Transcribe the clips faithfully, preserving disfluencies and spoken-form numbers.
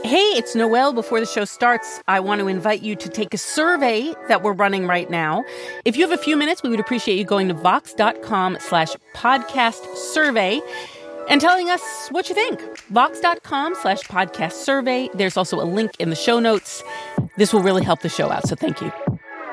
Hey, it's Noelle. Before the show starts, I want to invite you to take a survey that we're running right now. If you have a few minutes, we would appreciate you going to vox.com slash podcast survey and telling us what you think. Vox.com slash podcast survey. There's also a link in the show notes. This will really help the show out, so thank you.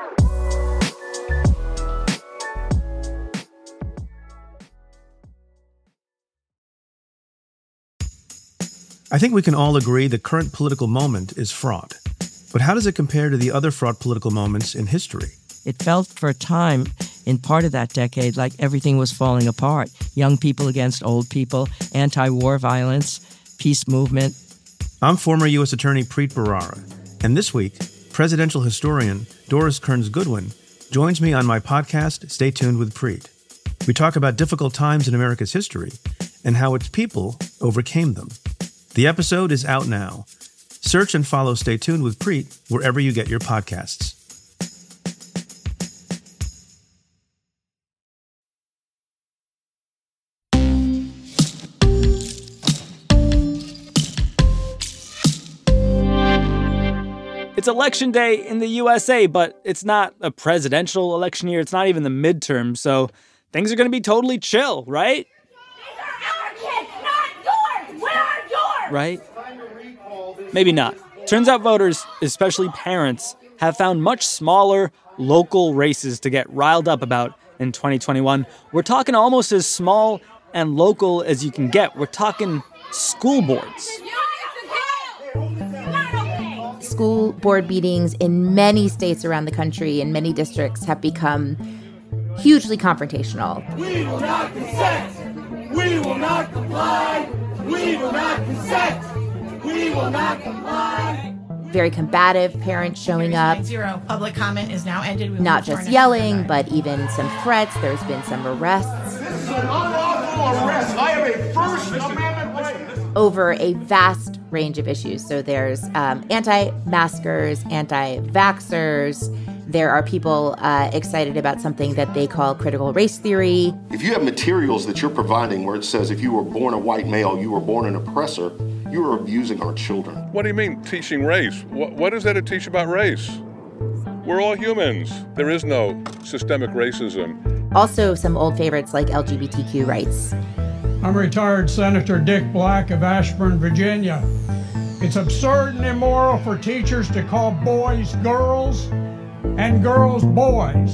I think we can all agree the current political moment is fraught. But how does it compare to the other fraught political moments in history? It felt for a time, in part of that decade, like everything was falling apart. Young people against old people, anti-war violence, peace movement. I'm former U S Attorney Preet Bharara, and this week, presidential historian Doris Kearns Goodwin joins me on my podcast, Stay Tuned with Preet. We talk about difficult times in America's history and how its people overcame them. The episode is out now. Search and follow Stay Tuned with Preet wherever you get your podcasts. It's election day in the U S A, but it's not a presidential election year. It's not even the midterm, so things are going to be totally chill, right? Right? Maybe not. Turns out voters, especially parents, have found much smaller local races to get riled up about in twenty twenty-one. We're talking almost as small and local as you can get. We're talking school boards. School board meetings in many states around the country, in many districts, have become hugely confrontational. We will not consent! We will not comply! We will not consent! We will not comply! Very combative parents showing up. Zero. Public comment is now ended. We Not just yelling, but even some threats. There's been some arrests. This is an unlawful arrest. I have a First Amendment right. Over a vast range of issues. So there's um, anti-maskers, anti-vaxxers. There are people uh, excited about something that they call critical race theory. If you have materials that you're providing where it says if you were born a white male, you were born an oppressor, you are abusing our children. What do you mean, teaching race? What, what is that to teach about race? We're all humans. There is no systemic racism. Also some old favorites like L G B T Q rights. I'm retired Senator Dick Black of Ashburn, Virginia. It's absurd and immoral for teachers to call boys girls and girls boys.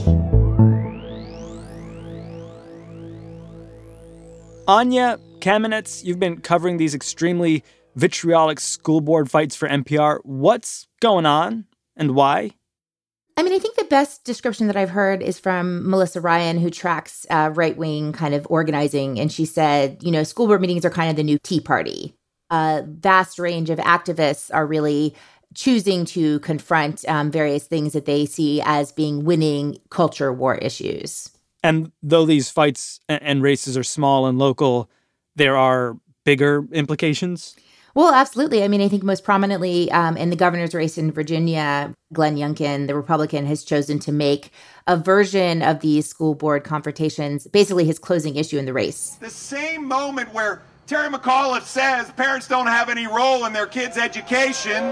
Anya Kamenetz, you've been covering these extremely vitriolic school board fights for N P R. What's going on and why? I mean, I think the best description that I've heard is from Melissa Ryan, who tracks uh, right-wing kind of organizing. And she said, you know, school board meetings are kind of the new Tea Party. A vast range of activists are really choosing to confront um, various things that they see as being winning culture war issues. And though these fights and races are small and local, there are bigger implications? Well, absolutely. I mean, I think most prominently um, in the governor's race in Virginia, Glenn Youngkin, the Republican, has chosen to make a version of these school board confrontations basically his closing issue in the race. The same moment where Terry McAuliffe says parents don't have any role in their kids' education.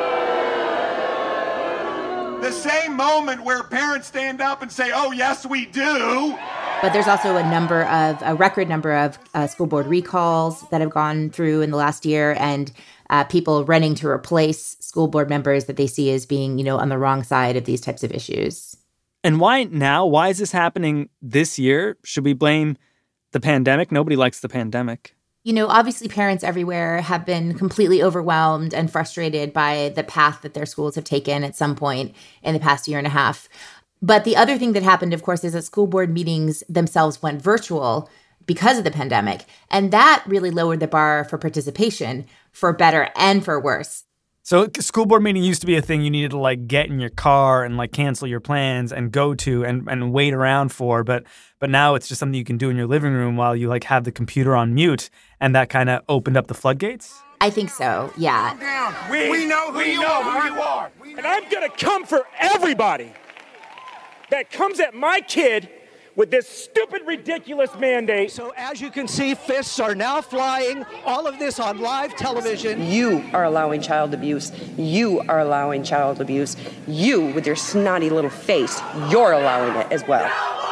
The same moment where parents stand up and say, oh, yes, we do. But there's also a number of, a record number of uh, school board recalls that have gone through in the last year, and uh, people running to replace school board members that they see as being, you know, on the wrong side of these types of issues. And why now? Why is this happening this year? Should we blame the pandemic? Nobody likes the pandemic. You know, obviously parents everywhere have been completely overwhelmed and frustrated by the path that their schools have taken at some point in the past year and a half. But the other thing that happened, of course, is that school board meetings themselves went virtual because of the pandemic. And that really lowered the bar for participation, for better and for worse. So school board meeting used to be a thing you needed to like get in your car and like cancel your plans and go to and, and wait around for. But but now it's just something you can do in your living room while you like have the computer on mute. And that kind of opened up the floodgates? I think so, yeah. We, we know who, we you, know are. who you are. And I'm going to come for everybody that comes at my kid with this stupid, ridiculous mandate. So as you can see, fists are now flying, all of this on live television. You are allowing child abuse. You are allowing child abuse. You, with your snotty little face, you're allowing it as well.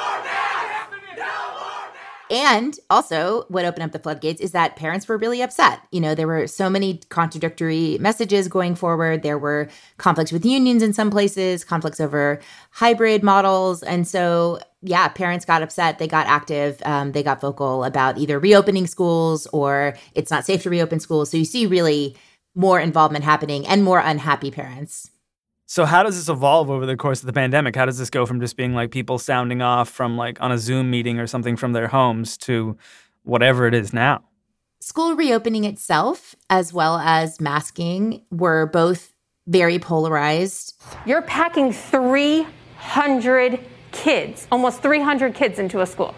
And also, what opened up the floodgates is that parents were really upset. You know, there were so many contradictory messages going forward. There were conflicts with unions in some places, conflicts over hybrid models. And so, yeah, parents got upset. They got active. Um, they got vocal about either reopening schools or it's not safe to reopen schools. So you see really more involvement happening and more unhappy parents. So how does this evolve over the course of the pandemic? How does this go from just being like people sounding off from like on a Zoom meeting or something from their homes to whatever it is now? School reopening itself, as well as masking, were both very polarized. You're packing three hundred kids, almost three hundred kids into a school.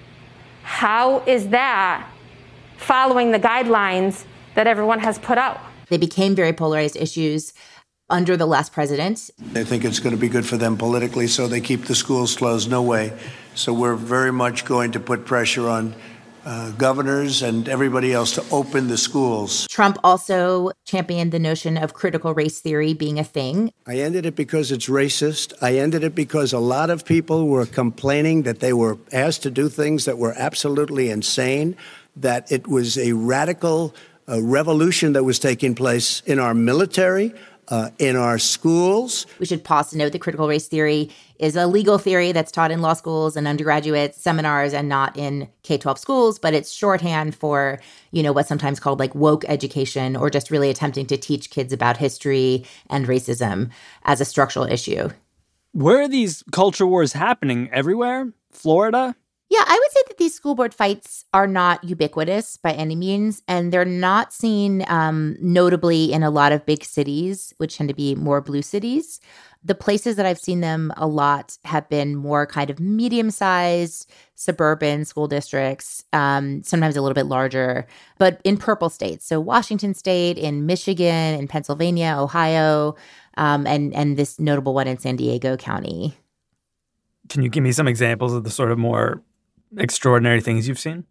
How is that following the guidelines that everyone has put out? They became very polarized issues under the last president. They think it's going to be good for them politically, so they keep the schools closed. No way. So we're very much going to put pressure on uh, governors and everybody else to open the schools. Trump also championed the notion of critical race theory being a thing. I ended it because it's racist. I ended it because a lot of people were complaining that they were asked to do things that were absolutely insane, that it was a radical uh, revolution that was taking place in our military, Uh, in our schools. We should pause to note that critical race theory is a legal theory that's taught in law schools and undergraduate seminars and not in K twelve schools, but it's shorthand for, you know, what's sometimes called like woke education, or just really attempting to teach kids about history and racism as a structural issue. Where are these culture wars happening? Everywhere? Florida? Yeah, I would say that these school board fights are not ubiquitous by any means, and they're not seen um, notably in a lot of big cities, which tend to be more blue cities. The places that I've seen them a lot have been more kind of medium-sized suburban school districts, um, sometimes a little bit larger, but in purple states. So Washington State, in Michigan, in Pennsylvania, Ohio, um, and, and this notable one in San Diego County. Can you give me some examples of the sort of more extraordinary things you've seen?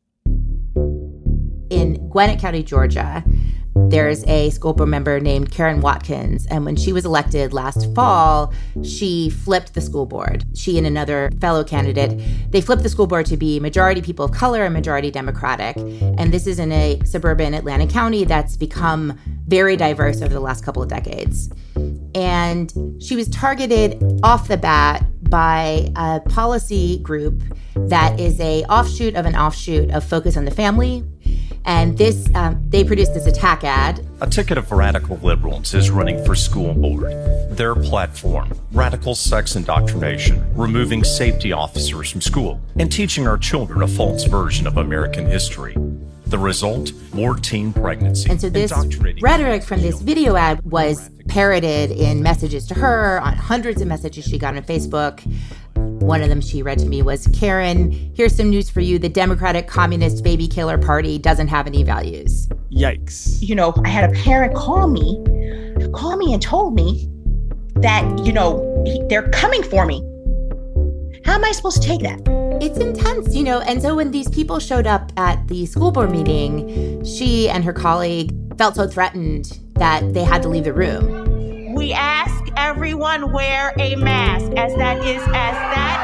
In Gwinnett County, Georgia, there's a school board member named Karen Watkins. And when she was elected last fall, she flipped the school board. She and another fellow candidate, they flipped the school board to be majority people of color and majority Democratic. And this is in a suburban Atlantic County that's become very diverse over the last couple of decades. And she was targeted off the bat by a policy group that is a offshoot of an offshoot of Focus on the Family. And this, um, they produced this attack ad. A ticket of radical liberals is running for school board. Their platform, radical sex indoctrination, removing safety officers from school, and teaching our children a false version of American history. The result, more teen pregnancy. And so this rhetoric from this video ad was parroted in messages to her, on hundreds of messages she got on Facebook. One of them she read to me was, Karen, here's some news for you. The Democratic Communist Baby Killer Party doesn't have any values. Yikes. You know, I had a parent call me, call me and told me that, you know, they're coming for me. How am I supposed to take that? It's intense, you know, and so when these people showed up at the school board meeting, she and her colleague felt so threatened that they had to leave the room. We ask everyone wear a mask, as that is as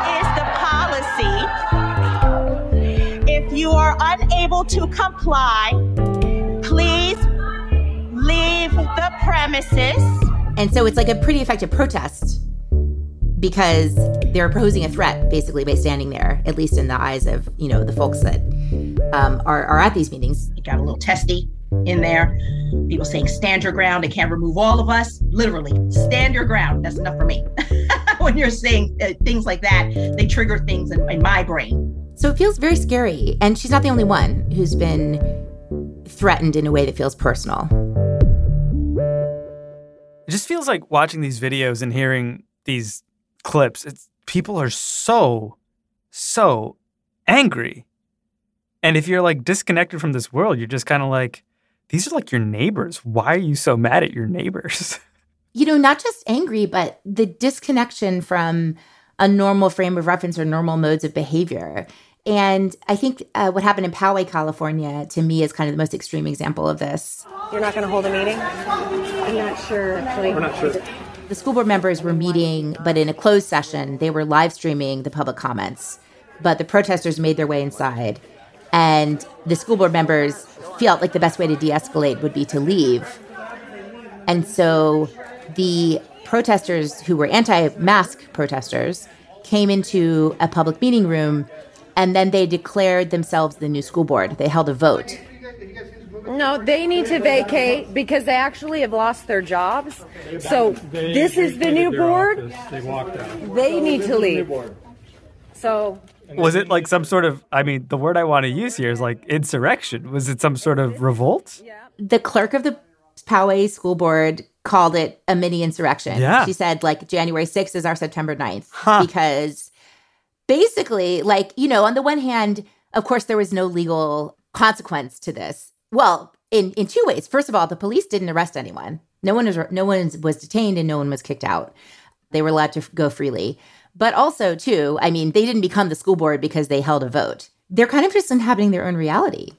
that is the policy. If you are unable to comply, please leave the premises. And so it's like a pretty effective protest, because they're posing a threat, basically, by standing there, at least in the eyes of, you know, the folks that um, are, are at these meetings. You got a little testy in there. People saying, stand your ground. They can't remove all of us. Literally, stand your ground. That's enough for me. When you're saying uh, things like that, they trigger things in, in my brain. So it feels very scary. And she's not the only one who's been threatened in a way that feels personal. It just feels like watching these videos and hearing these clips, it's people are so, so angry. And if you're like disconnected from this world, you're just kind of like, these are like your neighbors. Why are you so mad at your neighbors? You know, not just angry, but the disconnection from a normal frame of reference or normal modes of behavior. And I think uh, what happened in Poway, California, to me is kind of the most extreme example of this. You're not going to hold a meeting? I'm not sure, actually. We're not sure. The school board members were meeting, but in a closed session, they were live streaming the public comments. But the protesters made their way inside. And the school board members felt like the best way to de-escalate would be to leave. And so the protesters who were anti-mask protesters came into a public meeting room, and then they declared themselves the new school board. They held a vote. No, they need to vacate because they actually have lost their jobs. So this is the new board. They walked out. They need to leave. So was it like some sort of, I mean, the word I want to use here is like insurrection. Was it some sort of revolt? The clerk of the Poway School Board called it a mini insurrection. Yeah. She said, like, January sixth is our September ninth. Huh. Because basically, like, you know, on the one hand, of course, there was no legal consequence to this. Well, in, in two ways. First of all, the police didn't arrest anyone. No one was no one was detained and no one was kicked out. They were allowed to go freely. But also, too, I mean, they didn't become the school board because they held a vote. They're kind of just inhabiting their own reality.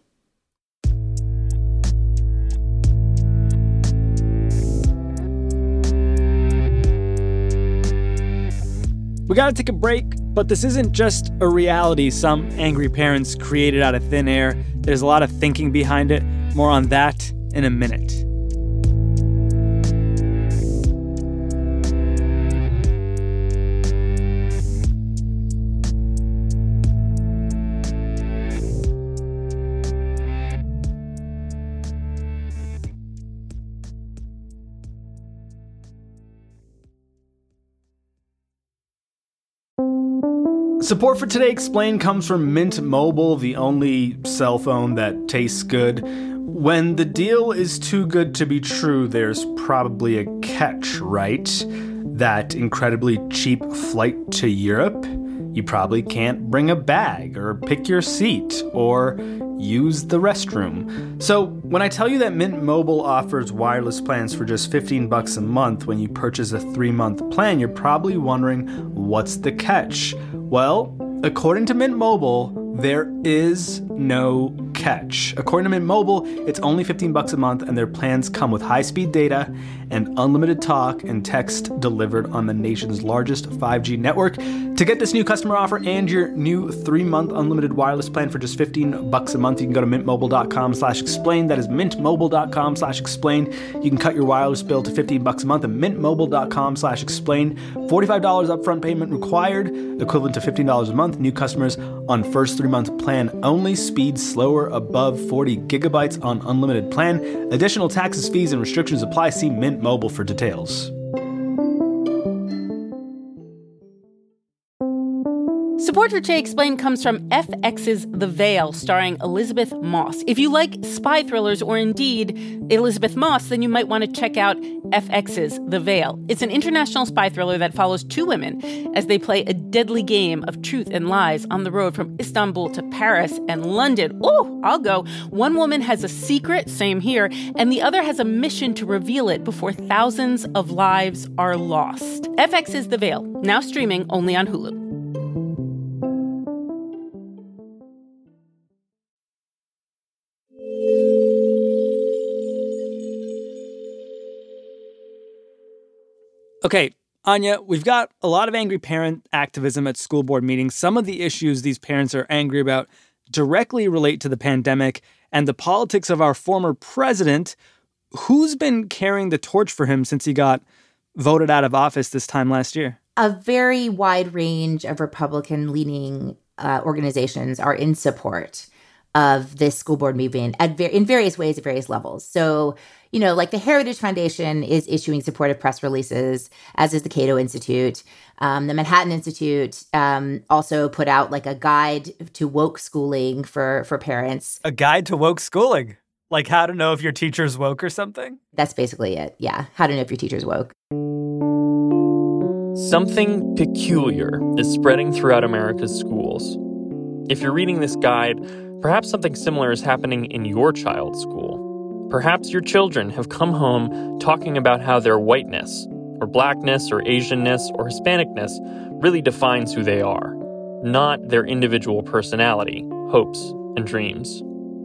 We gotta take a break, but this isn't just a reality some angry parents created out of thin air. There's a lot of thinking behind it. More on that in a minute. Support for Today Explained comes from Mint Mobile, the only cell phone that tastes good. When the deal is too good to be true, there's probably a catch, right? That incredibly cheap flight to Europe? You probably can't bring a bag or pick your seat or use the restroom. So when I tell you that Mint Mobile offers wireless plans for just fifteen bucks a month when you purchase a three-month plan, you're probably wondering, what's the catch? Well, according to Mint Mobile, there is no catch. According to Mint Mobile, it's only fifteen bucks a month, and their plans come with high-speed data and unlimited talk and text delivered on the nation's largest five G network. To get this new customer offer and your new three-month unlimited wireless plan for just fifteen bucks a month, you can go to mintmobile.com slash explain. That is mintmobile.com slash explain. You can cut your wireless bill to fifteen bucks a month at mintmobile.com slash explain. forty-five dollars upfront payment required, equivalent to fifteen dollars a month. New customers on first three-month plan only. Speed slower above forty gigabytes on unlimited plan. Additional taxes, fees, and restrictions apply. See Mint Mobile for details. Support for Today Explained comes from F X's The Veil, starring Elizabeth Moss. If you like spy thrillers or indeed Elizabeth Moss, then you might want to check out F X's The Veil. It's an international spy thriller that follows two women as they play a deadly game of truth and lies on the road from Istanbul to Paris and London. Oh, I'll go. One woman has a secret, same here, and the other has a mission to reveal it before thousands of lives are lost. F X's The Veil, now streaming only on Hulu. Okay, Anya, we've got a lot of angry parent activism at school board meetings. Some of the issues these parents are angry about directly relate to the pandemic and the politics of our former president. Who's been carrying the torch for him since he got voted out of office this time last year? A very wide range of Republican-leaning uh, organizations are in support of this school board movement at ver- in various ways at various levels. So, you know, like the Heritage Foundation is issuing supportive press releases, as is the Cato Institute. Um, the Manhattan Institute um, also put out like a guide to woke schooling for, for parents. A guide to woke schooling? Like how to know if your teacher's woke or something? That's basically it. Yeah. How to know if your teacher's woke. Something peculiar is spreading throughout America's schools. If you're reading this guide, perhaps something similar is happening in your child's school. Perhaps your children have come home talking about how their whiteness or blackness or Asianness or Hispanicness really defines who they are, not their individual personality, hopes, and dreams.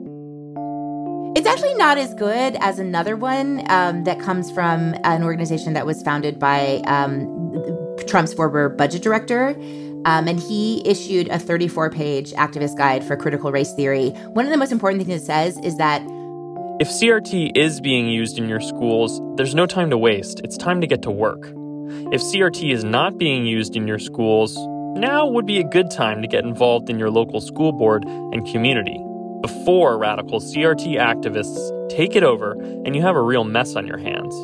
It's actually not as good as another one um, that comes from an organization that was founded by um, Trump's former budget director. Um, and he issued a thirty-four page activist guide for critical race theory. One of the most important things it says is that if C R T is being used in your schools, there's no time to waste. It's time to get to work. If C R T is not being used in your schools, now would be a good time to get involved in your local school board and community before radical C R T activists take it over and you have a real mess on your hands.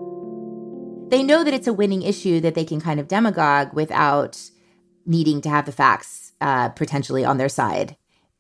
They know that it's a winning issue that they can kind of demagogue without needing to have the facts uh, potentially on their side.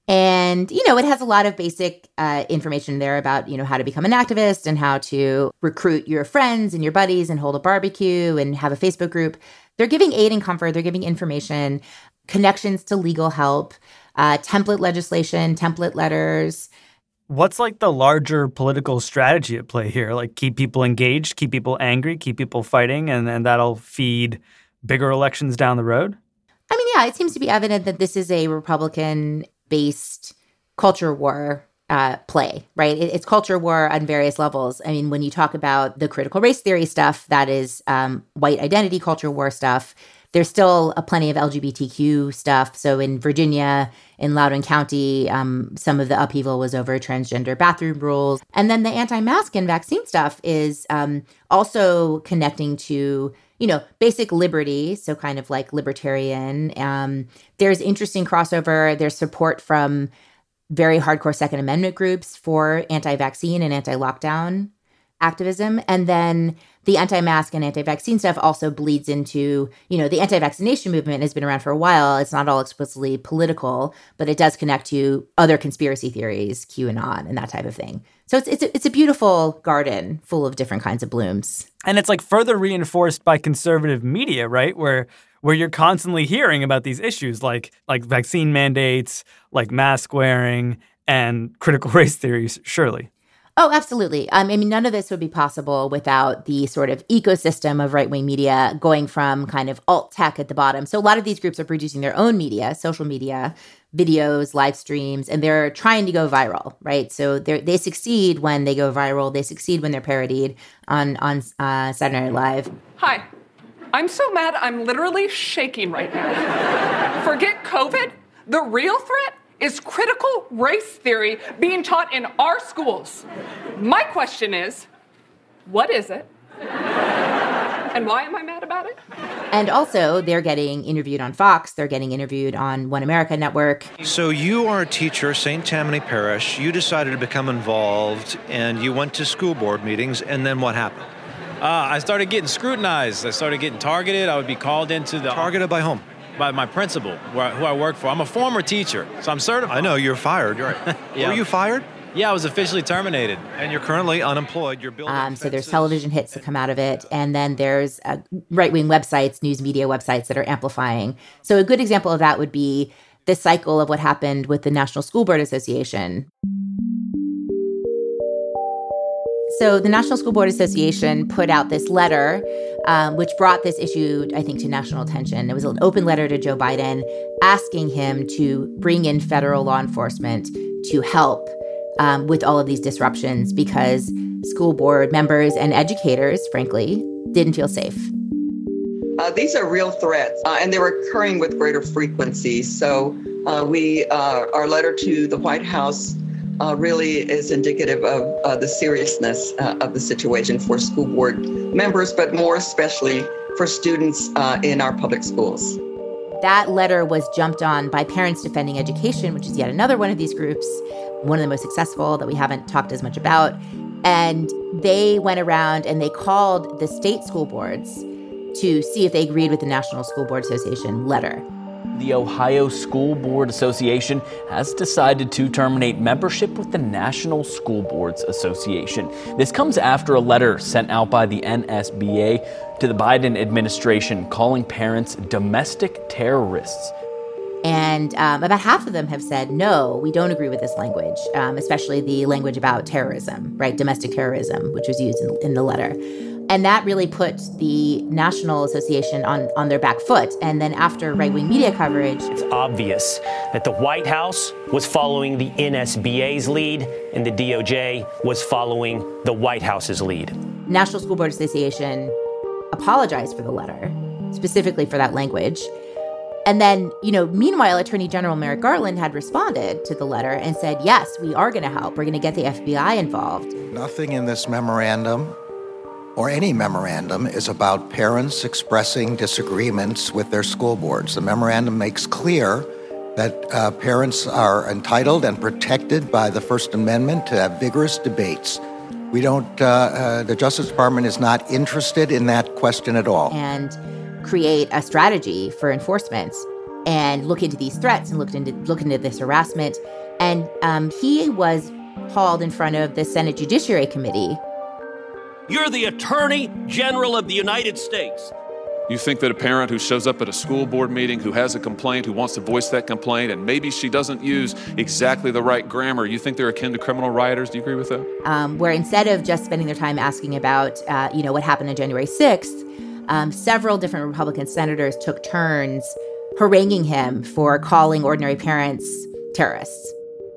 And, you know, it has a lot of basic uh, information there about, you know, how to become an activist and how to recruit your friends and your buddies and hold a barbecue and have a Facebook group. They're giving aid and comfort. They're giving information, connections to legal help, uh, template legislation, template letters. What's like the larger political strategy at play here? Like keep people engaged, keep people angry, keep people fighting, and then that'll feed bigger elections down the road? I mean, yeah, it seems to be evident that this is a Republican-based culture war uh, play, right? It, it's culture war on various levels. I mean, when you talk about the critical race theory stuff, that is um, white identity culture war stuff. There's still a plenty of L G B T Q stuff. So in Virginia, in Loudoun County, um, some of the upheaval was over transgender bathroom rules. And then the anti-mask and vaccine stuff is um, also connecting to, you know, basic liberty, so kind of like libertarian. Um, there's interesting crossover. There's support from very hardcore Second Amendment groups for anti-vaccine and anti-lockdown activism. And then the anti-mask and anti-vaccine stuff also bleeds into, you know, the anti-vaccination movement has been around for a while. It's not all explicitly political, but it does connect to other conspiracy theories, QAnon, and that type of thing. So it's it's a, it's a beautiful garden full of different kinds of blooms. And it's like further reinforced by conservative media, right? Where where you're constantly hearing about these issues like like vaccine mandates, like mask wearing, and critical race theories, surely. Oh, absolutely. Um, I mean, none of this would be possible without the sort of ecosystem of right-wing media going from kind of alt tech at the bottom. So a lot of these groups are producing their own media, social media, videos, live streams, and they're trying to go viral, right? So they they succeed when they go viral. They succeed when they're parodied on, on uh, Saturday Night Live. Hi. I'm so mad I'm literally shaking right now. Forget COVID. The real threat is critical race theory being taught in our schools. My question is, what is it? And why am I mad about it? And also, they're getting interviewed on Fox. They're getting interviewed on One America Network. So you are a teacher, Saint Tammany Parish. You decided to become involved, and you went to school board meetings, and then what happened? Uh, I started getting scrutinized. I started getting targeted. I would be called into the... Targeted by whom? By my principal, who I, who I work for. I'm a former teacher, so I'm certified. I know, you're fired. You're right. Yeah. Were you fired? Yeah, I was officially terminated. And you're currently unemployed. You're building um, So there's television hits that come out of it. And then there's uh, right-wing websites, news media websites that are amplifying. So a good example of that would be the cycle of what happened with the National School Board Association. So the National School Board Association put out this letter, um, which brought this issue, I think, to national attention. It was an open letter to Joe Biden asking him to bring in federal law enforcement to help um, with all of these disruptions because school board members and educators, frankly, didn't feel safe. Uh, these are real threats, uh, and they're occurring with greater frequency. So uh, we, uh, our letter to the White House Uh, really is indicative of uh, the seriousness uh, of the situation for school board members, but more especially for students uh, in our public schools. That letter was jumped on by Parents Defending Education, which is yet another one of these groups, one of the most successful that we haven't talked as much about. And they went around and they called the state school boards to see if they agreed with the National School Board Association letter. The Ohio School Board Association has decided to terminate membership with the National School Boards Association. This comes after a letter sent out by the N S B A to the Biden administration calling parents domestic terrorists. And um, about half of them have said, no, we don't agree with this language, um, especially the language about terrorism, right? Domestic terrorism, which was used in, in the letter. And that really put the National Association on, on their back foot. And then after right-wing media coverage... It's obvious that the White House was following the N S B A's lead and the D O J was following the White House's lead. National School Board Association apologized for the letter, specifically for that language. And then, you know, meanwhile, Attorney General Merrick Garland had responded to the letter and said, yes, we are going to help. We're going to get the F B I involved. Nothing in this memorandum or any memorandum is about parents expressing disagreements with their school boards. The memorandum makes clear that uh, parents are entitled and protected by the First Amendment to have vigorous debates. We don't, uh, uh, the Justice Department is not interested in that question at all. And create a strategy for enforcement and look into these threats and look into, look into this harassment. And um, he was hauled in front of the Senate Judiciary Committee. You're the Attorney General of the United States. You think that a parent who shows up at a school board meeting, who has a complaint, who wants to voice that complaint, and maybe she doesn't use exactly the right grammar, you think they're akin to criminal rioters? Do you agree with that? Um, where instead of just spending their time asking about, uh, you know, what happened on January sixth, um, several different Republican senators took turns haranguing him for calling ordinary parents terrorists.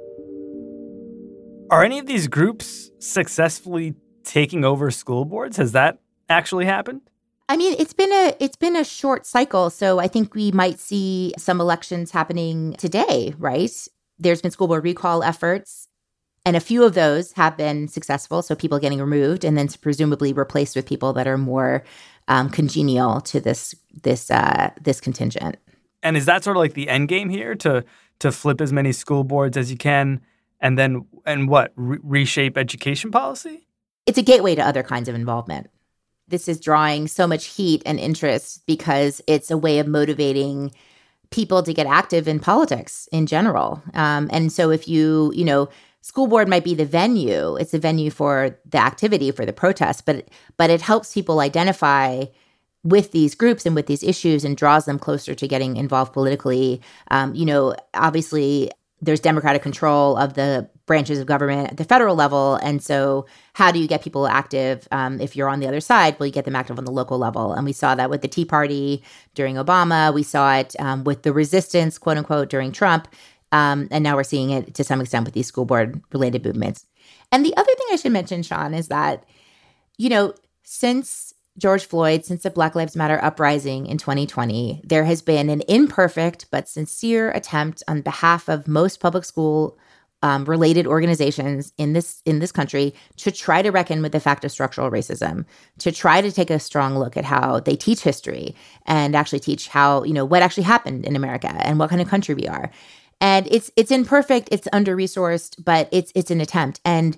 Are any of these groups successfully taking over school boards? Has that actually happened? I mean, it's been a it's been a short cycle, so I think we might see some elections happening today, right? There's been school board recall efforts, and a few of those have been successful, so people getting removed and then presumably replaced with people that are more um, congenial to this this uh, this contingent. And is that sort of like the end game here, to to flip as many school boards as you can, and then and what re- reshape education policy? It's a gateway to other kinds of involvement. This is drawing so much heat and interest because it's a way of motivating people to get active in politics in general. Um, and so if you, you know, school board might be the venue, it's a venue for the activity, for the protest, but but it helps people identify with these groups and with these issues and draws them closer to getting involved politically. Um, you know, obviously there's democratic control of the branches of government at the federal level. And so how do you get people active um, if you're on the other side? Well, you get them active on the local level. And we saw that with the Tea Party during Obama. We saw it um, with the resistance, quote unquote, during Trump. Um, and now we're seeing it to some extent with these school board related movements. And the other thing I should mention, Sean, is that, you know, since George Floyd, since the Black Lives Matter uprising in twenty twenty, there has been an imperfect but sincere attempt on behalf of most public school um, related organizations in this in this country to try to reckon with the fact of structural racism, to try to take a strong look at how they teach history and actually teach how, you know, what actually happened in America and what kind of country we are. And it's it's imperfect, it's under-resourced, but it's it's an attempt. And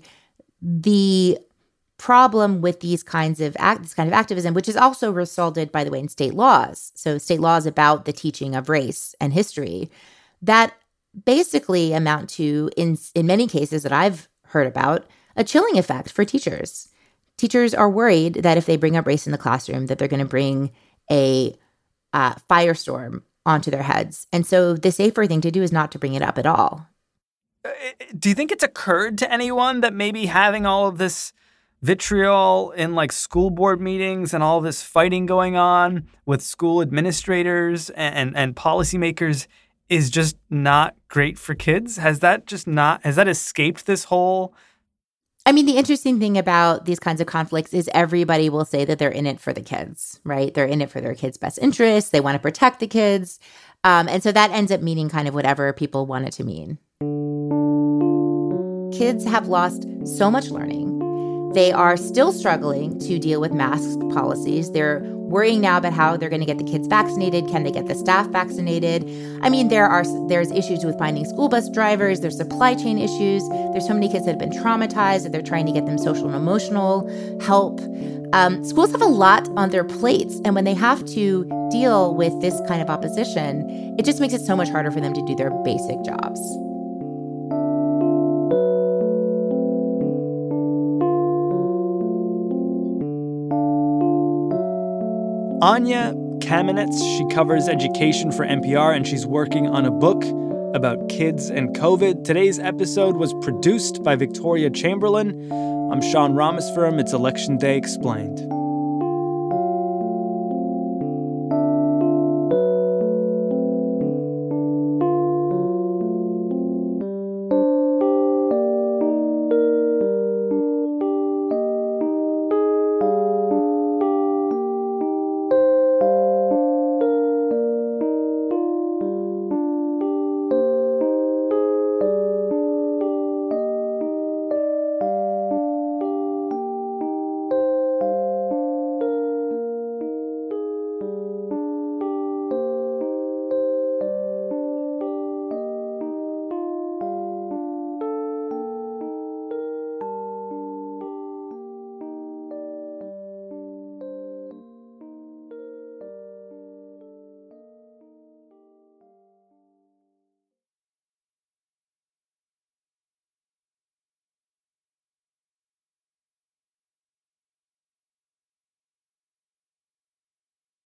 the problem with these kinds of act, this kind of activism, which is also resulted, by the way, in state laws. So state laws about the teaching of race and history that basically amount to, in in many cases that I've heard about, a chilling effect for teachers. Teachers are worried that if they bring up race in the classroom, that they're going to bring a uh, firestorm onto their heads. And so the safer thing to do is not to bring it up at all. Do you think it's occurred to anyone that maybe having all of this vitriol in like school board meetings and all this fighting going on with school administrators and, and, and policymakers is just not great for kids? Has that just not, has that escaped this whole? I mean, the interesting thing about these kinds of conflicts is everybody will say that they're in it for the kids, right? They're in it for their kids' best interests. They want to protect the kids. Um, and so that ends up meaning kind of whatever people want it to mean. Kids have lost so much learning. They are still struggling to deal with mask policies. They're worrying now about how they're going to get the kids vaccinated. Can they get the staff vaccinated? I mean, there are there's issues with finding school bus drivers. There's supply chain issues. There's so many kids that have been traumatized that they're trying to get them social and emotional help. Um, schools have a lot on their plates. And when they have to deal with this kind of opposition, it just makes it so much harder for them to do their basic jobs. Anya Kamenetz, she covers education for N P R, and she's working on a book about kids and COVID. Today's episode was produced by Victoria Chamberlain. I'm Sean Rameswaram. It's Election Day Explained.